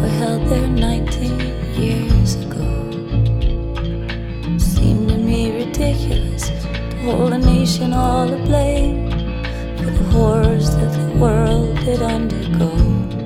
were held there 19 years ago. Seemed to me ridiculous to hold a nation all to blame for the horrors that the world did undergo.